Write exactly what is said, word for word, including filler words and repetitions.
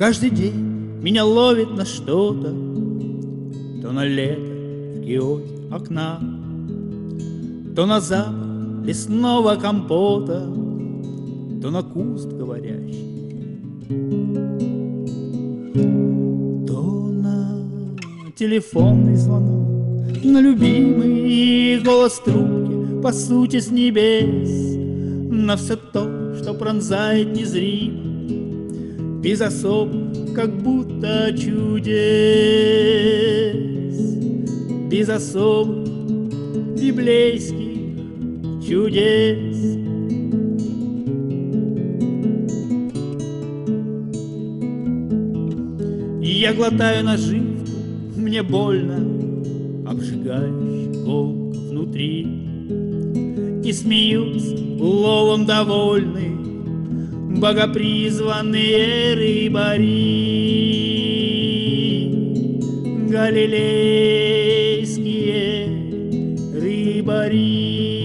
Каждый день меня ловит на что-то, то на лето в киоске окна, то на запах лесного компота, то на куст говорящий, то на телефонный звонок, на любимый голос трубки, по сути с небес, на все то, что пронзает незримо, без особых, как будто чудес, без особых библейских чудес. И я глотаю наживку, мне больно, обжигающий колко внутри, и смеются уловом довольны богопризванные рыбари, галилейские рыбари.